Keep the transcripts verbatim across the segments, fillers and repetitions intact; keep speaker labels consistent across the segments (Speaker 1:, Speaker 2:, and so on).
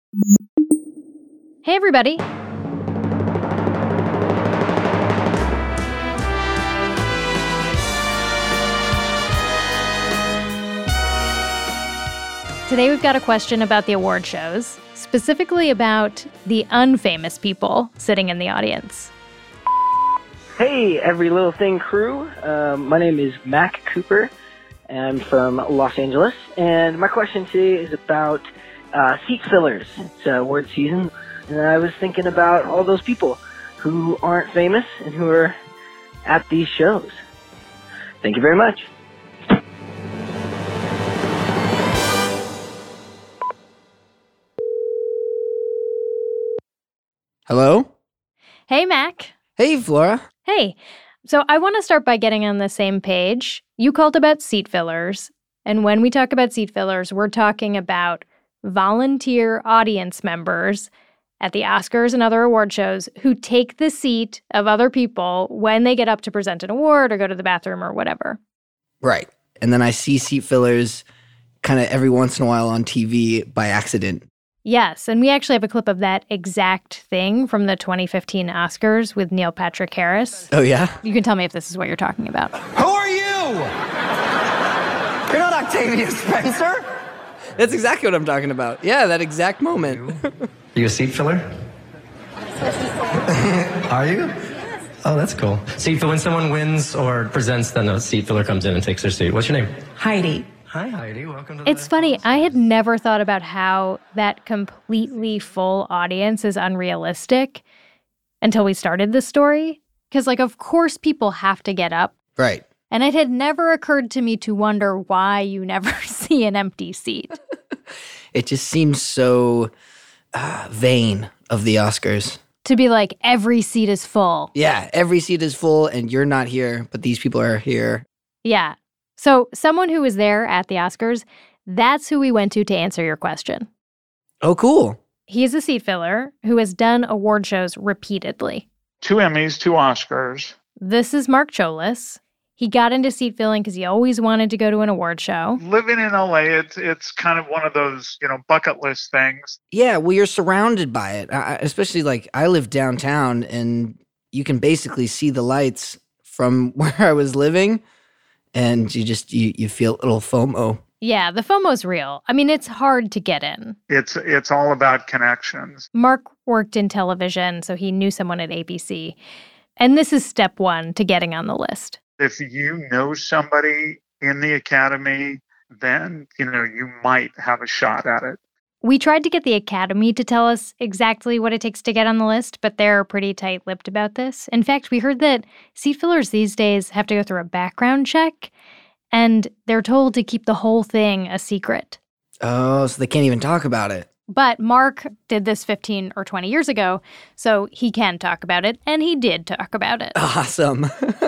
Speaker 1: Hey, everybody. Today we've got a question about the award shows, specifically about the unfamous people sitting in the audience.
Speaker 2: Hey, Every Little Thing crew. Um, my name is Mac Cooper. I'm from Los Angeles, and my question today is about uh, seat fillers. It's uh, award season, and I was thinking about all those people who aren't famous and who are at these shows. Thank you very much.
Speaker 3: Hello?
Speaker 1: Hey, Mac.
Speaker 3: Hey, Flora.
Speaker 1: Hey. So I want to start by getting on the same page. You called about seat fillers, and when we talk about seat fillers, we're talking about volunteer audience members at the Oscars and other award shows who take the seat of other people when they get up to present an award or go to the bathroom or whatever.
Speaker 3: Right. And then I see seat fillers kind of every once in a while on T V by accident.
Speaker 1: Yes, and we actually have a clip of that exact thing from the twenty fifteen Oscars with Neil Patrick Harris.
Speaker 3: Oh, yeah?
Speaker 1: You can tell me if this is what you're talking about.
Speaker 4: Who are you? You're not Octavia Spencer.
Speaker 3: That's exactly what I'm talking about. Yeah, that exact moment.
Speaker 4: Are you a seat filler? Are you? Oh, that's cool.
Speaker 5: Seat fill, when someone wins or presents, then a seat filler comes in and takes their seat. What's your name?
Speaker 6: Heidi.
Speaker 4: Hi, Heidi. Welcome to the
Speaker 1: It's funny, I had never thought about how that completely full audience is unrealistic until we started this story. Because, like, of course people have to get up.
Speaker 3: Right.
Speaker 1: And it had never occurred to me to wonder why you never see an empty seat.
Speaker 3: It just seems so uh, vain of the Oscars.
Speaker 1: To be like, every seat is full.
Speaker 3: Yeah, every seat is full and you're not here, but these people are here.
Speaker 1: Yeah. So someone who was there at the Oscars, that's who we went to to answer your question.
Speaker 3: Oh, cool.
Speaker 1: He is a seat filler who has done award shows repeatedly.
Speaker 7: Two Emmys, two Oscars.
Speaker 1: This is Mark Cholis. He got into seat filling because he always wanted to go to an award show.
Speaker 7: Living in L A, it's it's kind of one of those, you know, bucket list things.
Speaker 3: Yeah, well, you're surrounded by it. I, especially, like, I live downtown and you can basically see the lights from where I was living. And you just, you, you feel a little FOMO.
Speaker 1: Yeah, the FOMO's real. I mean, it's hard to get in.
Speaker 7: It's it's all about connections.
Speaker 1: Mark worked in television, so he knew someone at A B C. And this is step one to getting on the list.
Speaker 7: If you know somebody in the Academy, then, you know, you might have a shot at it.
Speaker 1: We tried to get the Academy to tell us exactly what it takes to get on the list, but they're pretty tight-lipped about this. In fact, we heard that seat fillers these days have to go through a background check, and they're told to keep the whole thing a secret.
Speaker 3: Oh, so they can't even talk about it.
Speaker 1: But Mark did this fifteen or twenty years ago, so he can talk about it, and he did talk about it.
Speaker 3: Awesome.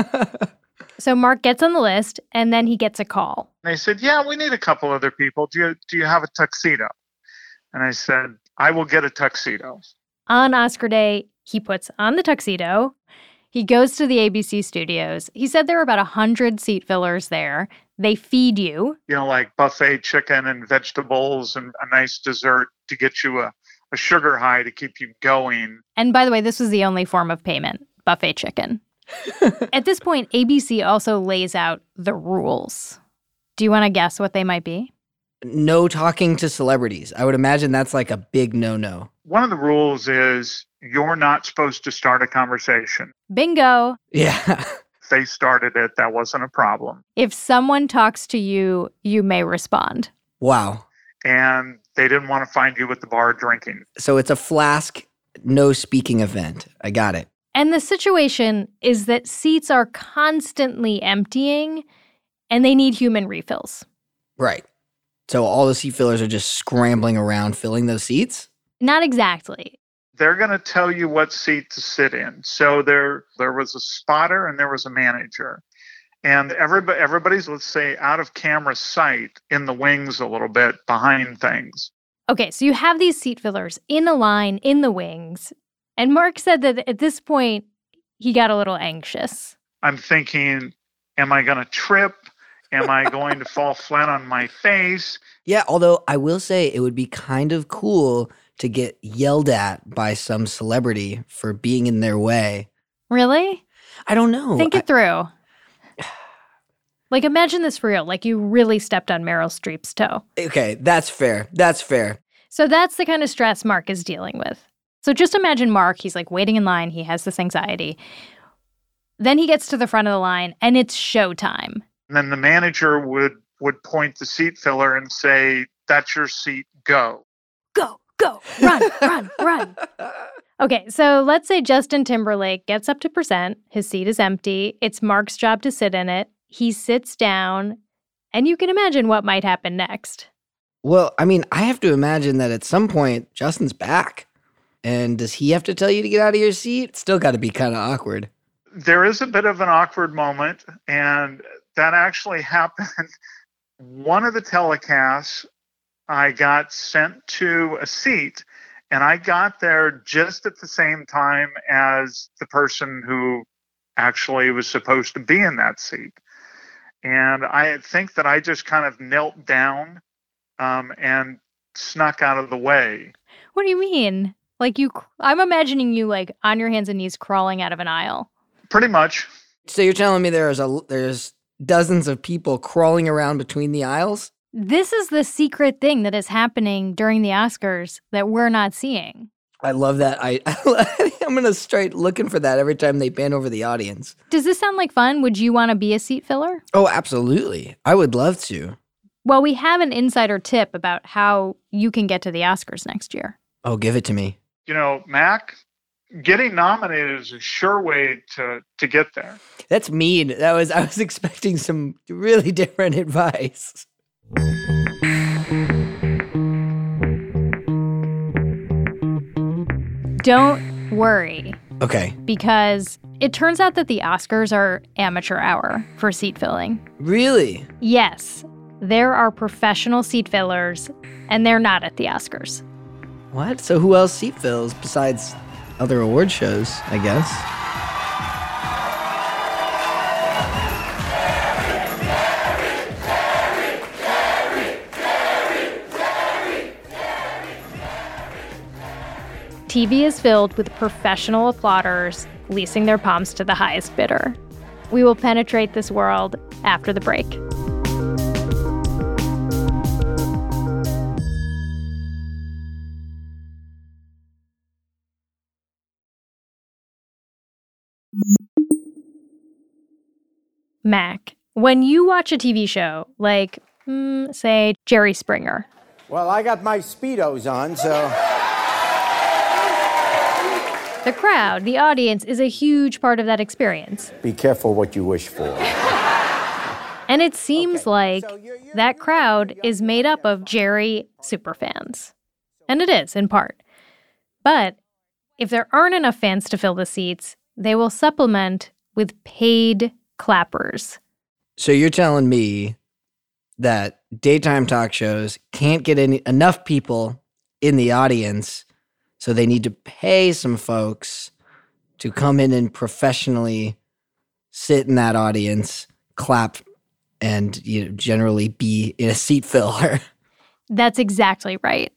Speaker 1: So Mark gets on the list, and then he gets a call.
Speaker 7: They said, yeah, we need a couple other people. Do you, do you have a tuxedo? And I said, I will get a tuxedo.
Speaker 1: On Oscar day, he puts on the tuxedo. He goes to the A B C studios. He said there were about one hundred seat fillers there. They feed you.
Speaker 7: You know, like buffet chicken and vegetables and a nice dessert to get you a, a sugar high to keep you going.
Speaker 1: And by the way, this was the only form of payment, buffet chicken. At this point, A B C also lays out the rules. Do you want to guess what they might be?
Speaker 3: No talking to celebrities. I would imagine that's like a big no-no.
Speaker 7: One of the rules is you're not supposed to start a conversation.
Speaker 1: Bingo.
Speaker 3: Yeah.
Speaker 7: If they started it, that wasn't a problem.
Speaker 1: If someone talks to you, you may respond.
Speaker 3: Wow.
Speaker 7: And they didn't want to find you at the bar drinking.
Speaker 3: So it's a flask, no speaking event. I got it.
Speaker 1: And the situation is that seats are constantly emptying and they need human refills.
Speaker 3: Right. So all the seat fillers are just scrambling around filling those seats?
Speaker 1: Not exactly.
Speaker 7: They're going to tell you what seat to sit in. So there there was a spotter and there was a manager. And everybody, everybody's, let's say, out of camera sight in the wings a little bit behind things.
Speaker 1: Okay, so you have these seat fillers in a line in the wings. And Mark said that at this point, he got a little anxious.
Speaker 7: I'm thinking, am I going to trip? Am I going to fall flat on my face?
Speaker 3: Yeah, although I will say it would be kind of cool to get yelled at by some celebrity for being in their way.
Speaker 1: Really?
Speaker 3: I don't know.
Speaker 1: Think it
Speaker 3: I,
Speaker 1: through. Like, imagine this for real. Like, you really stepped on Meryl Streep's toe.
Speaker 3: Okay, that's fair. That's fair.
Speaker 1: So that's the kind of stress Mark is dealing with. So just imagine Mark, he's like waiting in line. He has this anxiety. Then he gets to the front of the line and it's showtime.
Speaker 7: And then the manager would, would point the seat filler and say, that's your seat, go.
Speaker 1: Go, go, run, run, run. Okay, so let's say Justin Timberlake gets up to present. His seat is empty. It's Mark's job to sit in it. He sits down, and you can imagine what might happen next.
Speaker 3: Well, I mean, I have to imagine that at some point, Justin's back. And does he have to tell you to get out of your seat? It's still got to be kind of awkward.
Speaker 7: There is a bit of an awkward moment, and that actually happened. One of the telecasts, I got sent to a seat, and I got there just at the same time as the person who actually was supposed to be in that seat. And I think that I just kind of knelt down um, and snuck out of the way.
Speaker 1: What do you mean? Like you, I'm imagining you like on your hands and knees crawling out of an aisle.
Speaker 7: Pretty much.
Speaker 3: So you're telling me there's a there's dozens of people crawling around between the aisles?
Speaker 1: This is the secret thing that is happening during the Oscars that we're not seeing.
Speaker 3: I love that. I, I'm going to start looking for that every time they pan over the audience.
Speaker 1: Does this sound like fun? Would you want to be a seat filler?
Speaker 3: Oh, absolutely. I would love to.
Speaker 1: Well, we have an insider tip about how you can get to the Oscars next year.
Speaker 3: Oh, give it to me.
Speaker 7: You know, Mac, getting nominated is a sure way to, to get there.
Speaker 3: That's mean. That was I was expecting some really different advice.
Speaker 1: Don't worry.
Speaker 3: Okay.
Speaker 1: Because it turns out that the Oscars are amateur hour for seat filling.
Speaker 3: Really?
Speaker 1: Yes. There are professional seat fillers, and they're not at the Oscars.
Speaker 3: What? So who else seat fills besides other award shows, I guess?
Speaker 1: T V is filled with professional applauders leasing their palms to the highest bidder. We will penetrate this world after the break. Mac, when you watch a T V show like, mm, say, Jerry Springer.
Speaker 6: Well, I got my Speedos on, so...
Speaker 1: The crowd, the audience, is a huge part of that experience.
Speaker 6: Be careful what you wish for.
Speaker 1: And it seems
Speaker 6: Okay,
Speaker 1: like
Speaker 6: so you're- you're-
Speaker 1: that crowd is made up of Jerry superfans. And it is, in part. But if there aren't enough fans to fill the seats, they will supplement with paid clappers.
Speaker 3: So you're telling me that daytime talk shows can't get any, enough people in the audience, so they need to pay some folks to come in and professionally sit in that audience, clap, and you know, generally be in a seat filler.
Speaker 1: That's exactly right.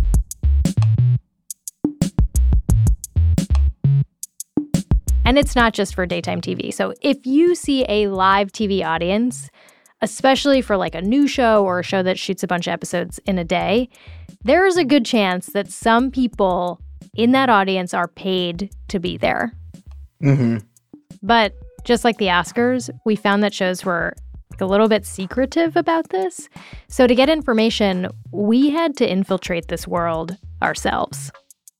Speaker 1: And it's not just for daytime T V. So if you see a live T V audience, especially for like a new show or a show that shoots a bunch of episodes in a day, there is a good chance that some people in that audience are paid to be there.
Speaker 3: Mm-hmm.
Speaker 1: But just like the Oscars, we found that shows were like a little bit secretive about this. So to get information, we had to infiltrate this world ourselves.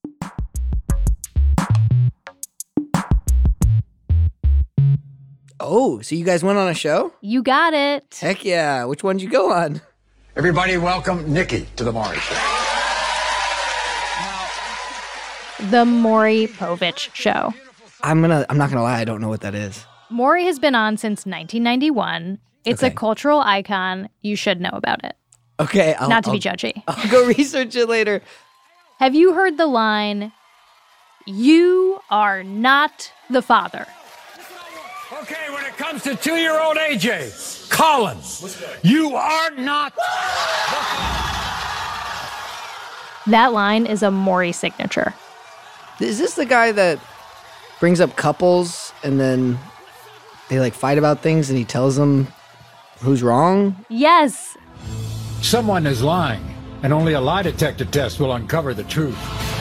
Speaker 3: Oh, so you guys went on a show?
Speaker 1: You got it.
Speaker 3: Heck yeah. Which one did you go on?
Speaker 4: Everybody welcome Nikki to the Maury Show.
Speaker 1: The Maury Povich Show.
Speaker 3: I'm gonna I'm not gonna lie, I don't know what that is.
Speaker 1: Maury has been on since nineteen ninety-one. It's
Speaker 3: Okay.
Speaker 1: a cultural icon. You should know about it.
Speaker 3: Okay, I'll,
Speaker 1: Not to be
Speaker 3: I'll-
Speaker 1: judgy.
Speaker 3: I'll go research it later.
Speaker 1: Have you heard the line, "You are not the father"?
Speaker 8: Okay, when it comes to two-year-old A J, Collins. You are not.
Speaker 1: That line is a Maury signature.
Speaker 3: Is this the guy that brings up couples and then they like fight about things and he tells them who's wrong?
Speaker 1: Yes.
Speaker 8: Someone is lying, and only a lie detector test will uncover the truth.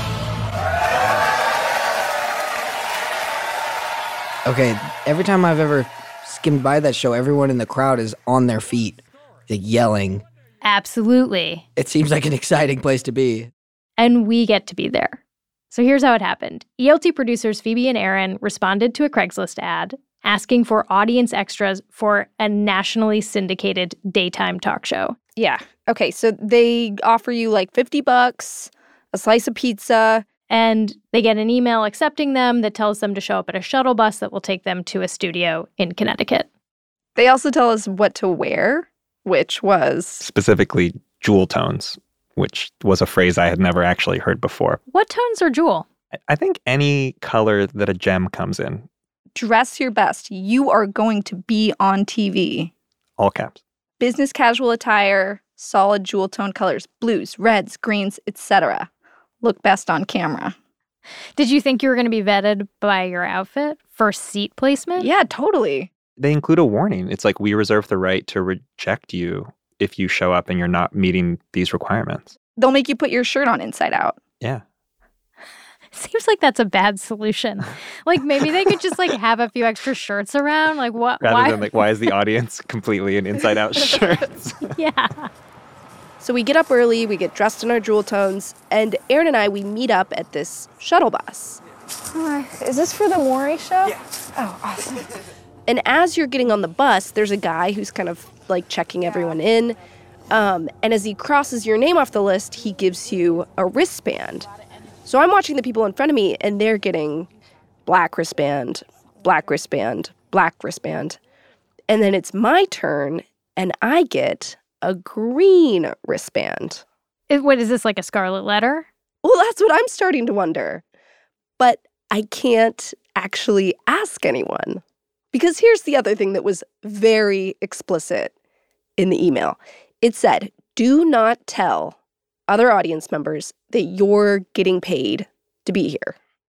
Speaker 3: Okay, every time I've ever skimmed by that show, everyone in the crowd is on their feet, like yelling.
Speaker 1: Absolutely.
Speaker 3: It seems like an exciting place to be.
Speaker 1: And we get to be there. So here's how it happened. E L T producers Phoebe and Aaron responded to a Craigslist ad asking for audience extras for a nationally syndicated daytime talk show.
Speaker 9: Yeah. Okay, so they offer you like fifty bucks, a slice of pizza.
Speaker 1: And they get an email accepting them that tells them to show up at a shuttle bus that will take them to a studio in Connecticut.
Speaker 9: They also tell us what to wear, which was...
Speaker 10: specifically jewel tones, which was a phrase I had never actually heard before.
Speaker 1: What tones are jewel?
Speaker 10: I think any color that a gem comes in.
Speaker 9: Dress your best. You are going to be on T V.
Speaker 10: All caps.
Speaker 9: Business casual attire, solid jewel tone colors, blues, reds, greens, et cetera. Look best on camera.
Speaker 1: Did you think you were going to be vetted by your outfit for seat placement?
Speaker 9: Yeah, totally.
Speaker 10: They include a warning. It's like, we reserve the right to reject you if you show up and you're not meeting these requirements.
Speaker 9: They'll make you put your shirt on inside out.
Speaker 10: Yeah.
Speaker 1: Seems like that's a bad solution. Like, maybe they could just, like, have a few extra shirts around. Like, what?
Speaker 10: Rather
Speaker 1: why?
Speaker 10: than, like, why is the audience completely in inside-out shirts?
Speaker 1: Yeah.
Speaker 9: So we get up early, we get dressed in our jewel tones, and Aaron and I, we meet up at this shuttle bus.
Speaker 11: Hi. Is this for the Maury show? Yeah. Oh, awesome.
Speaker 9: And as you're getting on the bus, there's a guy who's kind of, like, checking everyone in. Um, and as he crosses your name off the list, he gives you a wristband. So I'm watching the people in front of me, and they're getting black wristband, black wristband, black wristband. And then it's my turn, and I get a green wristband.
Speaker 1: It, what, is this like a scarlet letter?
Speaker 9: Well, that's what I'm starting to wonder. But I can't actually ask anyone. Because here's the other thing that was very explicit in the email. It said, do not tell other audience members that you're getting paid to be here.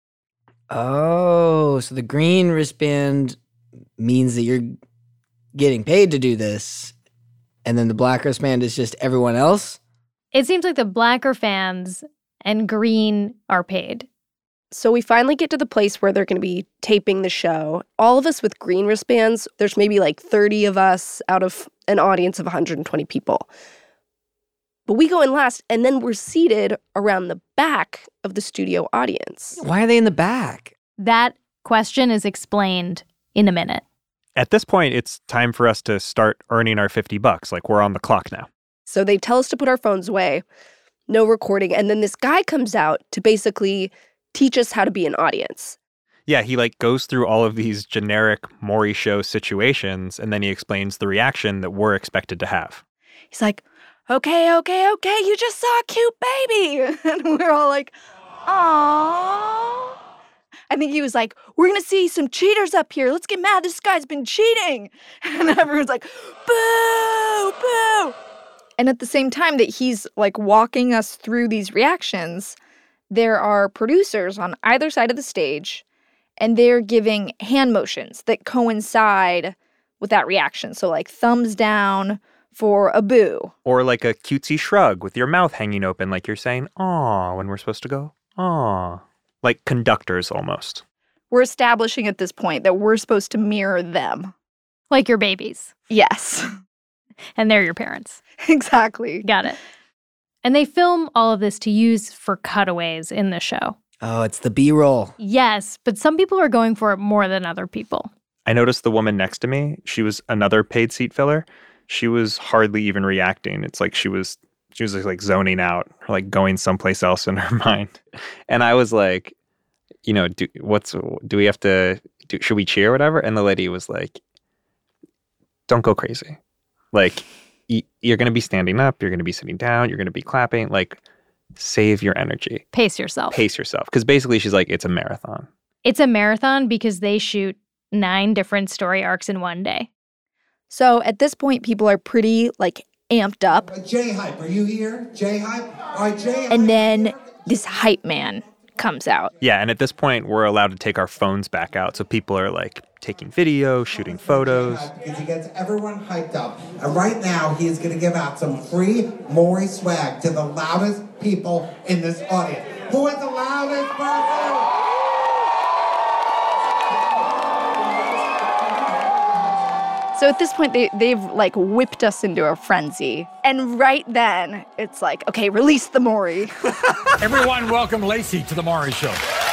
Speaker 3: Oh, so the green wristband means that you're getting paid to do this. And then the black wristband is just everyone else?
Speaker 1: It seems like the black are fans and green are paid.
Speaker 9: So we finally get to the place where they're going to be taping the show. All of us with green wristbands, there's maybe like thirty of us out of an audience of one hundred twenty people. But we go in last, and then we're seated around the back of the studio audience.
Speaker 3: Why are they in the back?
Speaker 1: That question is explained in a minute.
Speaker 10: At this point, it's time for us to start earning our fifty bucks. Like, we're on the clock now.
Speaker 9: So they tell us to put our phones away, no recording, and then this guy comes out to basically teach us how to be an audience.
Speaker 10: Yeah, he like goes through all of these generic Maury show situations, and then he explains the reaction that we're expected to have.
Speaker 9: He's like, okay, okay, okay, you just saw a cute baby. And we're all like, aww. I think he was like, we're going to see some cheaters up here. Let's get mad. This guy's been cheating. And everyone's like, boo, boo. And at the same time that he's like walking us through these reactions, there are producers on either side of the stage, and they're giving hand motions that coincide with that reaction. So like thumbs down for a boo.
Speaker 10: Or like a cutesy shrug with your mouth hanging open like you're saying, aw, when we're supposed to go, aw. Like conductors almost.
Speaker 9: We're establishing at this point that we're supposed to mirror them.
Speaker 1: Like your babies.
Speaker 9: Yes.
Speaker 1: And they're your parents.
Speaker 9: Exactly.
Speaker 1: Got it. And they film all of this to use for cutaways in the show.
Speaker 3: Oh, it's the B-roll.
Speaker 1: Yes, but some people are going for it more than other people.
Speaker 10: I noticed the woman next to me, she was another paid seat filler. She was hardly even reacting. It's like she was she was like zoning out or like going someplace else in her mind. And I was like, you know, do what's do we have to do, should we cheer or whatever? And the lady was like, don't go crazy. Like, you're going to be standing up, you're going to be sitting down, you're going to be clapping. Like, save your energy.
Speaker 1: Pace yourself.
Speaker 10: Pace yourself. Because basically she's like, it's a marathon.
Speaker 1: It's a marathon because they shoot nine different story arcs in one day.
Speaker 9: So at this point, people are pretty, like, amped up.
Speaker 12: Uh, J-Hype, are you here? J-Hype? All right, J-Hype.
Speaker 9: And then this hype man comes out.
Speaker 10: Yeah, and at this point, we're allowed to take our phones back out. So people are, like, taking video, shooting photos.
Speaker 12: Because he gets everyone hyped up. And right now, he is going to give out some free Maury swag to the loudest people in this audience. Who is the loudest person?
Speaker 9: So at this point, they, they've, like, whipped us into a frenzy. And right then, it's like, okay, release the Maury.
Speaker 8: Everyone welcome Lacey to the Maury Show.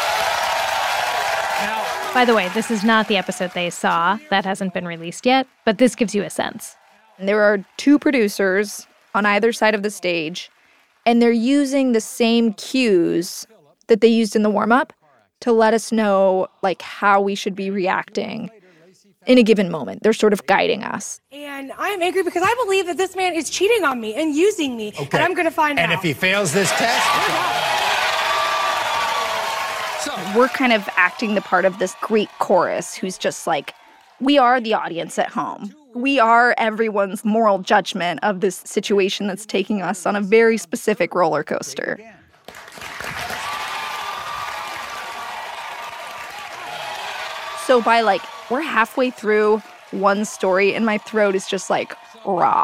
Speaker 1: Now, by the way, this is not the episode they saw. That hasn't been released yet, but this gives you a sense.
Speaker 9: And there are two producers on either side of the stage, and they're using the same cues that they used in the warm-up to let us know, like, how we should be reacting in a given moment. They're sort of guiding us.
Speaker 11: And I am angry because I believe that this man is cheating on me and using me.
Speaker 8: Okay.
Speaker 11: And I'm going to find
Speaker 8: and
Speaker 11: out.
Speaker 8: And if he fails this test...
Speaker 9: So we're kind of acting the part of this Greek chorus who's just like, we are the audience at home. We are everyone's moral judgment of this situation that's taking us on a very specific roller coaster. So by, like, we're halfway through one story and my throat is just, like, raw.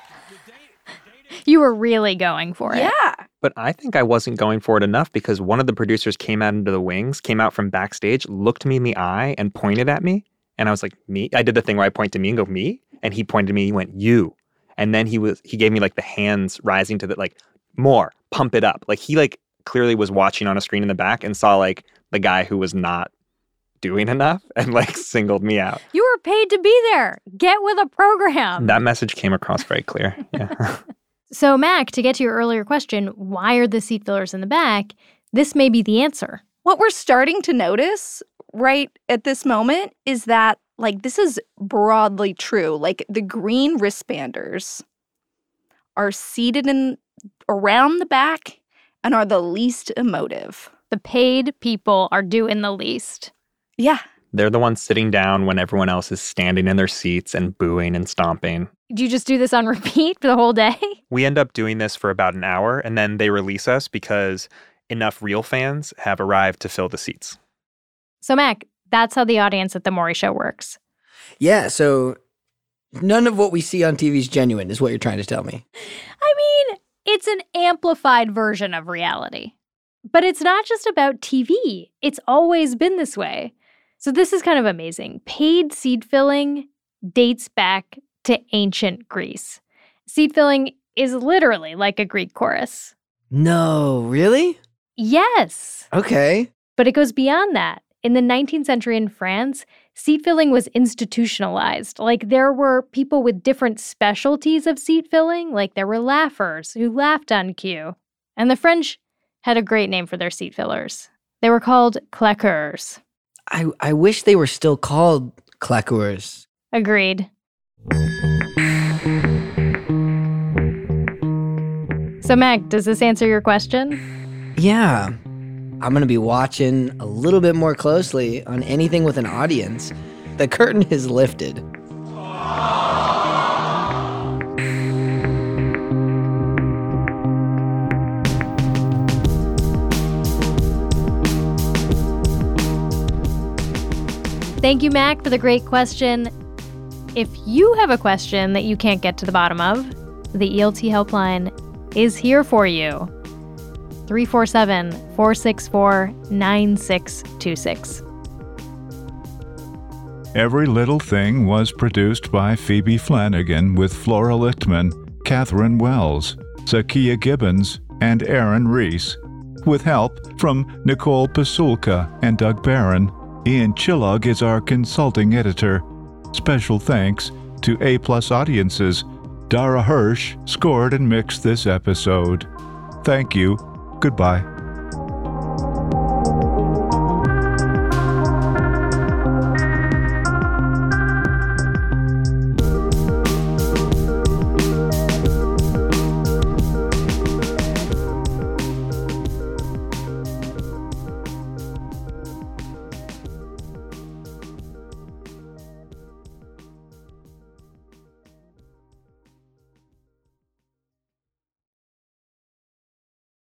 Speaker 1: You were really going for it.
Speaker 9: Yeah.
Speaker 10: But I think I wasn't going for it enough because one of the producers came out into the wings, came out from backstage, looked me in the eye and pointed at me. And I was like, me? I did the thing where I point to me and go, me? And he pointed to me and he went, you. And then he was he gave me, like, the hands rising to the, like, more, pump it up. Like, he, like, clearly was watching on a screen in the back and saw, like, the guy who was not doing enough and, like, singled me out.
Speaker 1: You were paid to be there. Get with a program.
Speaker 10: That message came across very clear. Yeah.
Speaker 1: So, Mac, to get to your earlier question, why are the seat fillers in the back? This may be the answer.
Speaker 9: What we're starting to notice right at this moment is that, like, this is broadly true. Like, the green wristbanders are seated in around the back and are the least emotive.
Speaker 1: The paid people are doing the least.
Speaker 9: Yeah.
Speaker 10: They're the ones sitting down when everyone else is standing in their seats and booing and stomping.
Speaker 1: Do you just do this on repeat for the whole day?
Speaker 10: We end up doing this for about an hour, and then they release us because enough real fans have arrived to fill the seats.
Speaker 1: So, Mac, that's how the audience at the Maury Show works.
Speaker 3: Yeah, so none of what we see on T V is genuine, is what you're trying to tell me.
Speaker 1: I mean, it's an amplified version of reality. But it's not just about T V. It's always been this way. So this is kind of amazing. Paid seat filling dates back to ancient Greece. Seat filling is literally like a Greek chorus.
Speaker 3: No, really?
Speaker 1: Yes.
Speaker 3: Okay.
Speaker 1: But it goes beyond that. In the nineteenth century in France, seat filling was institutionalized. Like, there were people with different specialties of seat filling. Like, there were laughers who laughed on cue. And the French had a great name for their seat fillers. They were called claqueurs.
Speaker 3: I, I wish they were still called claqueurs.
Speaker 1: Agreed. So, Mac, does this answer your question?
Speaker 3: Yeah. I'm going to be watching a little bit more closely on anything with an audience. The curtain is lifted.
Speaker 1: Thank you, Mac, for the great question. If you have a question that you can't get to the bottom of, the E L T helpline is here for you. three four seven, four six four, nine six two six.
Speaker 13: Every Little Thing was produced by Phoebe Flanagan with Flora Lichtman, Catherine Wells, Zakiya Gibbons, and Aaron Reese, with help from Nicole Pasulka and Doug Barron. Ian Chillog is our consulting editor. Special thanks to A-plus audiences. Dara Hirsch scored and mixed this episode. Thank you. Goodbye.